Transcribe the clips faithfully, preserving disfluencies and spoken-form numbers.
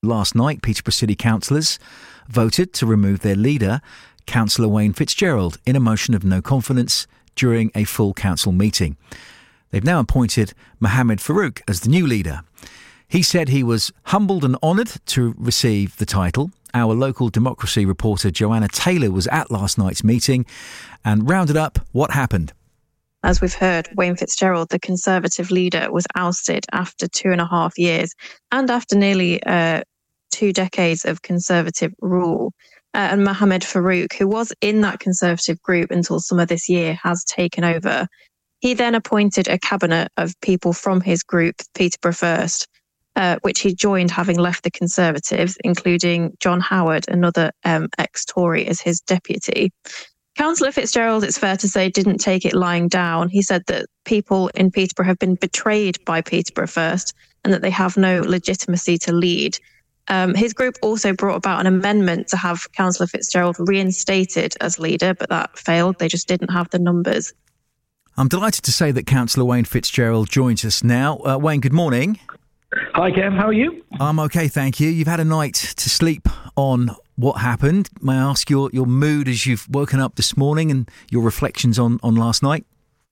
Last night, Peterborough City councillors voted to remove their leader, Councillor Wayne Fitzgerald, in a motion of no confidence during a full council meeting. They've now appointed Mohammed Farouk as the new leader. He said he was humbled and honoured to receive the title. Our local democracy reporter Joanna Taylor was at last night's meeting and rounded up what happened. As we've heard, Wayne Fitzgerald, the Conservative leader, was ousted after two and a half years and after nearly uh, two decades of Conservative rule. Uh, and Mohammed Farouk, who was in that Conservative group until summer this year, has taken over. He then appointed a cabinet of people from his group, Peterborough First, uh, which he joined having left the Conservatives, including John Howard, another um, ex-Tory, as his deputy. Councillor Fitzgerald, it's fair to say, didn't take it lying down. He said that people in Peterborough have been betrayed by Peterborough First and that they have no legitimacy to lead. Um, his group also brought about an amendment to have Councillor Fitzgerald reinstated as leader, but that failed. They just didn't have the numbers. I'm delighted to say that Councillor Wayne Fitzgerald joins us now. Uh, Wayne, good morning. Hi, Kev. How are you? I'm okay, thank you. You've had a night to sleep on what happened. May I ask your, your mood as you've woken up this morning and your reflections on, on last night?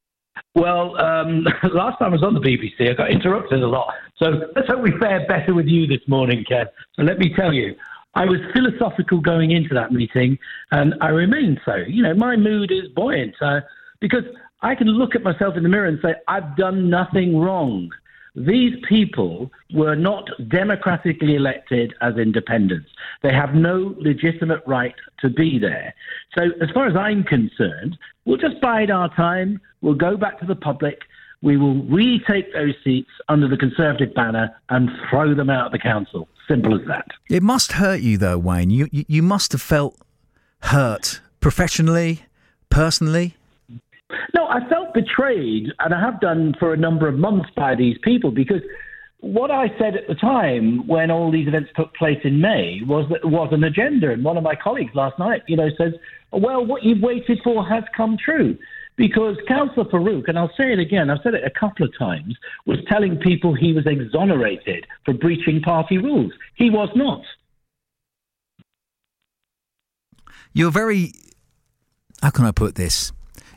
Well, um, last time I was on the B B C, I got interrupted a lot. So let's hope we fare better with you this morning, Kev. So let me tell you, I was philosophical going into that meeting, and I remain so. You know, my mood is buoyant uh, because I can look at myself in the mirror and say, I've done nothing wrong. These people were not democratically elected as independents. They have no legitimate right to be there. So as far as I'm concerned, we'll just bide our time. We'll go back to the public. We will retake those seats under the Conservative banner and throw them out of the council. Simple as that. It must hurt you, though, Wayne. You, you, you must have felt hurt professionally, personally. No, I felt betrayed, and I have done for a number of months by these people, because what I said at the time when all these events took place in May was that there was an agenda. And one of my colleagues last night, you know, says, well, what you've waited for has come true. Because Councillor Farouk, and I'll say it again, I've said it a couple of times, was telling people he was exonerated for breaching party rules. He was not. You're very, how can I put this?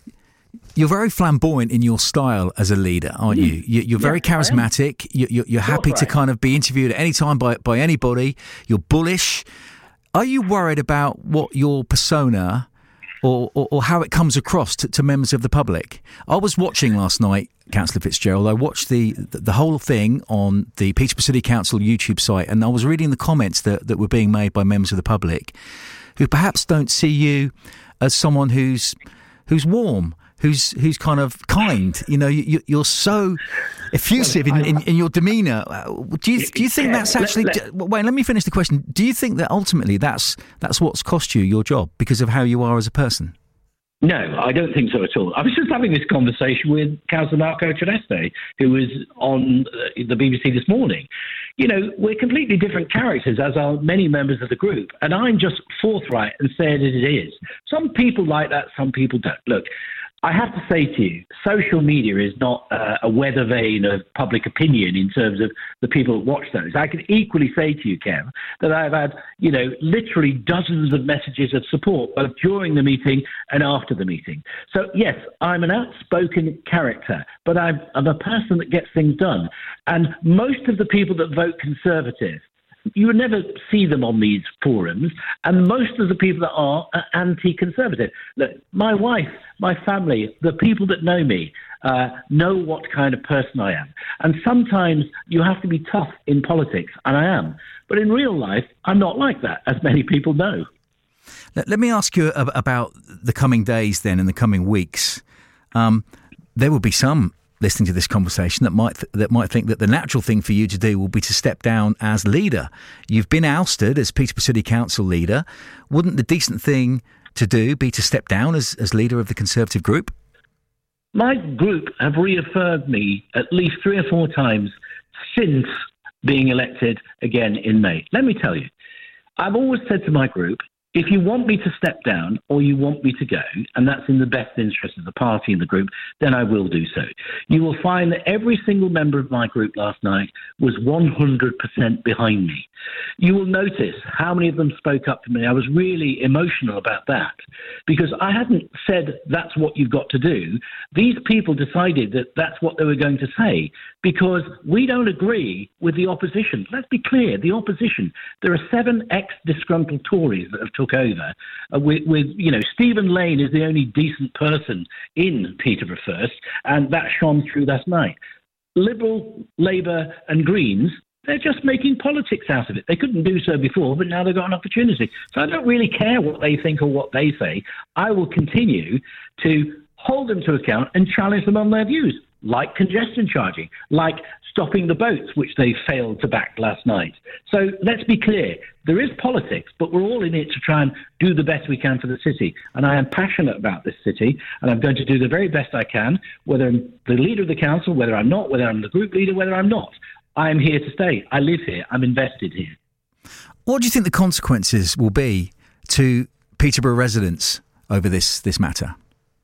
You're very flamboyant in your style as a leader, aren't you? You're very yeah, charismatic. You're, you're happy to kind of be interviewed at any time by, by anybody. You're bullish. Are you worried about what your persona or, or, or how it comes across to, to members of the public? I was watching last night, Councillor Fitzgerald. I watched the, the the whole thing on the Peterborough City Council YouTube site, and I was reading the comments that, that were being made by members of the public who perhaps don't see you as someone who's who's warm, who's who's kind of kind. You know, you, you're so effusive in, in, in your demeanour. Do you do you think that's actually? Wait, let me finish the question. Do you think that ultimately that's that's what's cost you your job because of how you are as a person? No, I don't think so at all. I was just having this conversation with Councillor Marco Celeste, who was on the B B C this morning. You know, we're completely different characters, as are many members of the group, and I'm just forthright and saying it is. Some people like that, some people don't. Look, I have to say to you, social media is not uh, a weather vane of public opinion in terms of the people that watch those. I can equally say to you, Kev, that I've had, you know, literally dozens of messages of support, both during the meeting and after the meeting. So, yes, I'm an outspoken character, but I'm, I'm a person that gets things done. And most of the people that vote Conservative, you would never see them on these forums, and most of the people that are are anti-Conservative. Look, my wife, my family, the people that know me uh, know what kind of person I am. And sometimes you have to be tough in politics, and I am. But in real life, I'm not like that, as many people know. Let, let me ask you about the coming days then, and the coming weeks. Um, there will be some listening to this conversation that might th- that might think that the natural thing for you to do will be to step down as leader. You've been ousted as Peterborough City Council leader. Wouldn't the decent thing to do be to step down as, as leader of the Conservative group? My group have reaffirmed me at least three or four times since being elected again in May. Let me tell you, I've always said to my group, If you want me to step down or you want me to go, and that's in the best interest of the party and the group, then I will do so. You will find that every single member of my group last night was one hundred percent behind me. You will notice how many of them spoke up to me. I was really emotional about that because I hadn't said that's what you've got to do. These people decided that that's what they were going to say because we don't agree with the opposition. Let's be clear, the opposition, there are seven ex-disgruntled Tories that have took over uh, with, with, you know, Stephen Lane is the only decent person in Peterborough First, and that shone through last night. Liberal, Labour and Greens, they're just making politics out of it. They couldn't do so before, but now they've got an opportunity. So I don't really care what they think or what they say. I will continue to hold them to account and challenge them on their views, like congestion charging, like stopping the boats, which they failed to back last night. So let's be clear. There is politics, but we're all in it to try and do the best we can for the city. And I am passionate about this city, and I'm going to do the very best I can, whether I'm the leader of the council, whether I'm not, whether I'm the group leader, whether I'm not. I am here to stay. I live here. I'm invested here. What do you think the consequences will be to Peterborough residents over this, this matter?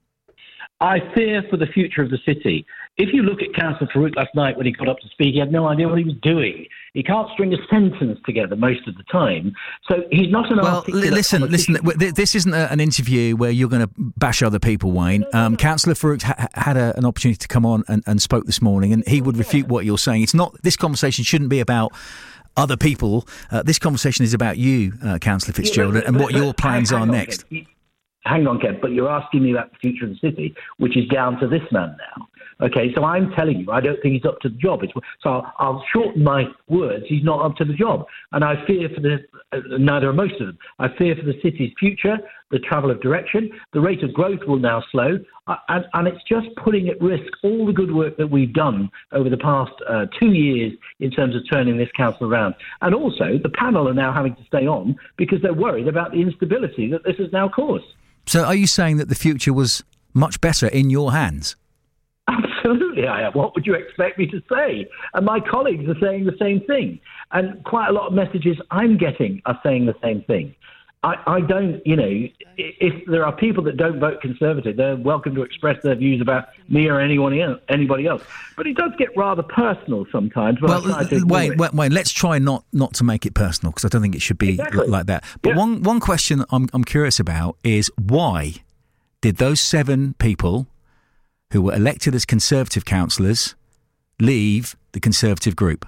I fear for the future of the city. If you look at Councillor Farouk last night when he got up to speak, he had no idea what he was doing. He can't string a sentence together most of the time. So he's not an well, articulate listen, politician. listen. This isn't a, an interview where you're going to bash other people, Wayne. Um, Councillor Farouk ha- had a, an opportunity to come on and, and spoke this morning, and he would refute what you're saying. It's not. This conversation shouldn't be about other people. Uh, this conversation is about you, uh, Councillor Fitzgerald, yeah, but, and what but, your plans are next. Kev. Hang on, Kev, but you're asking me about the future of the city, which is down to this man now. Okay, so I'm telling you, I don't think he's up to the job. It's, so I'll, I'll shorten my words. He's not up to the job. And I fear for the, uh, neither are most of them, I fear for the city's future, the travel of direction. The rate of growth will now slow. Uh, and, and it's just putting at risk all the good work that we've done over the past uh, two years in terms of turning this council around. And also, the panel are now having to stay on because they're worried about the instability that this has now caused. So are you saying that the future was much better in your hands? Absolutely, I am. What would you expect me to say? And my colleagues are saying the same thing. And quite a lot of messages I'm getting are saying the same thing. I, I don't, you know, if there are people that don't vote Conservative, they're welcome to express their views about me or anyone else, anybody else. But it does get rather personal sometimes. Well, Wayne, Wayne, Wayne, let's try not, not to make it personal, because I don't think it should be exactly. like that. But yeah. one, one question I'm, I'm curious about is why did those seven people who were elected as Conservative councillors leave the Conservative group?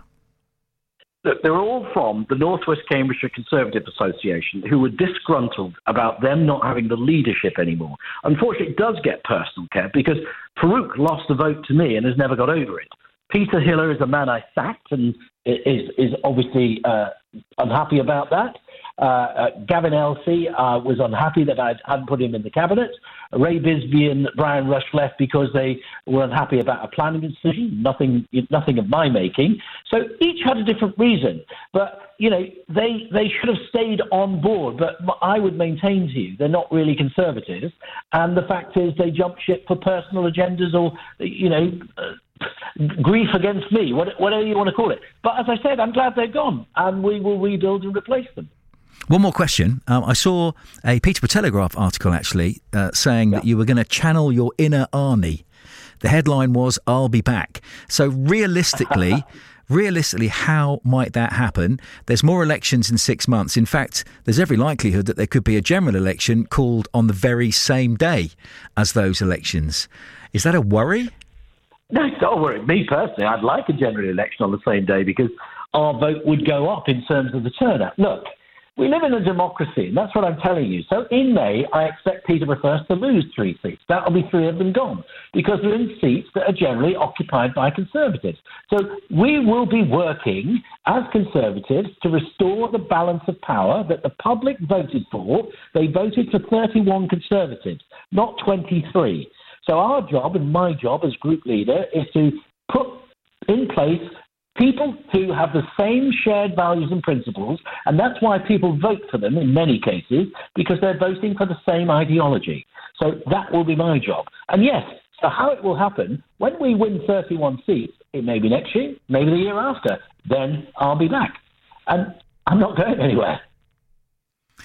Look, they're all from the North West Cambridgeshire Conservative Association who were disgruntled about them not having the leadership anymore. Unfortunately, it does get personal, Kev, because Farouk lost the vote to me and has never got over it. Peter Hiller is a man I sacked and is, is obviously uh, unhappy about that. Uh, uh, Gavin Elsey uh, was unhappy that I hadn't put him in the cabinet. Ray Bisbee and Brian Rush left because they were unhappy about a planning decision, nothing nothing of my making. So each had a different reason. But, you know, they they should have stayed on board. But I would maintain to you, they're not really Conservatives. And the fact is they jumped ship for personal agendas or, you know, uh, grief against me, whatever you want to call it. But as I said, I'm glad they're gone and we will rebuild and replace them. One more question. Um, I saw a Peterborough Telegraph article, actually, uh, saying yeah. that you were going to channel your inner Arnie. The headline was, I'll be back. So realistically, realistically, how might that happen? There's more elections in six months. In fact, there's every likelihood that there could be a general election called on the very same day as those elections. Is that a worry? No, it's not a worry. Me personally, I'd like a general election on the same day because our vote would go up in terms of the turnout. Look, we live in a democracy, and that's what I'm telling you. So in May, I expect Peterborough First to lose three seats. That'll be three of them gone, because they're in seats that are generally occupied by Conservatives. So we will be working as Conservatives to restore the balance of power that the public voted for. They voted for thirty-one Conservatives, not twenty-three. So our job, and my job as group leader, is to put in place people who have the same shared values and principles, and that's why people vote for them in many cases, because they're voting for the same ideology. So that will be my job. And yes, so how it will happen, when we win thirty-one seats, it may be next year, maybe the year after, then I'll be back. And I'm not going anywhere.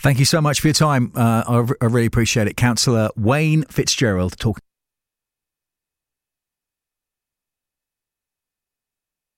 Thank you so much for your time. Uh, I, I really appreciate it. Councillor Wayne Fitzgerald talking.